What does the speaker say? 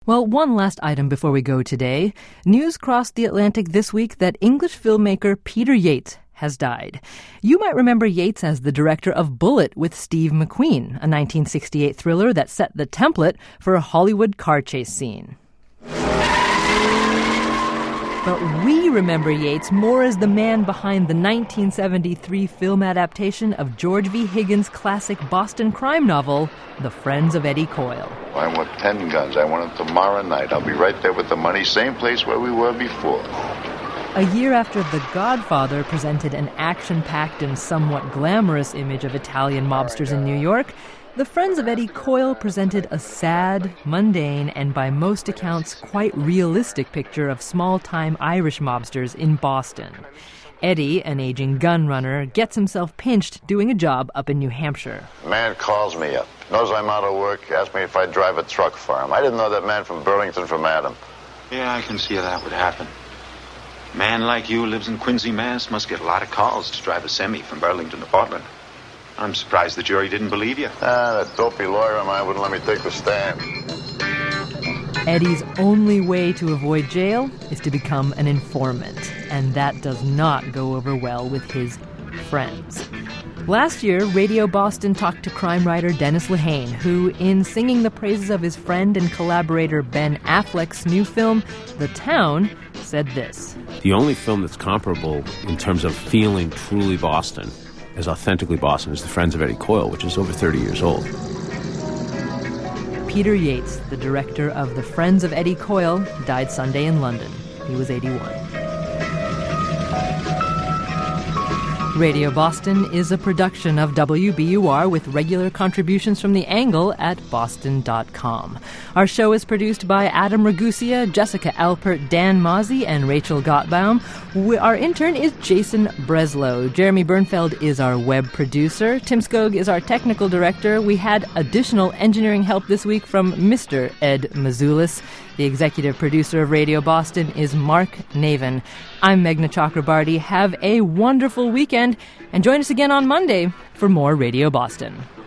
Well, one last item before we go today. News crossed the Atlantic this week that English filmmaker Peter Yates has died. You might remember Yates as the director of Bullitt with Steve McQueen, a 1968 thriller that set the template for a Hollywood car chase scene. But we remember Yates more as the man behind the 1973 film adaptation of George V. Higgins' classic Boston crime novel, The Friends of Eddie Coyle. I want 10 guns. I want them tomorrow night. I'll be right there with the money, same place where we were before. A year after The Godfather presented an action-packed and somewhat glamorous image of Italian mobsters in New York, The Friends of Eddie Coyle presented a sad, mundane, and by most accounts quite realistic picture of small-time Irish mobsters in Boston. Eddie, an aging gun runner, gets himself pinched doing a job up in New Hampshire. A man calls me up, knows I'm out of work, asks me if I'd drive a truck for him. I didn't know that man from Burlington from Adam. Yeah, I can see how that would happen. A man like you lives in Quincy, Mass. Must get a lot of calls to drive a semi from Burlington to Portland. I'm surprised the jury didn't believe you. That dopey lawyer of mine wouldn't let me take the stand. Eddie's only way to avoid jail is to become an informant, and that does not go over well with his friends. Last year, Radio Boston talked to crime writer Dennis Lehane, who, in singing the praises of his friend and collaborator Ben Affleck's new film, The Town, said this. The only film that's comparable in terms of feeling truly Boston, as authentically Boston, is The Friends of Eddie Coyle, which is over 30 years old. Peter Yates, the director of The Friends of Eddie Coyle, died Sunday in London. He was 81. Radio Boston is a production of WBUR with regular contributions from The Angle at boston.com. Our show is produced by Adam Ragusia, Jessica Alpert, Dan Mazzi, and Rachel Gottbaum. Our intern is Jason Breslow. Jeremy Bernfeld is our web producer. Tim Skog is our technical director. We had additional engineering help this week from Mr. Ed Mazulis. The executive producer of Radio Boston is Mark Navin. I'm Meghna Chakrabarty. Have a wonderful weekend, and join us again on Monday for more Radio Boston.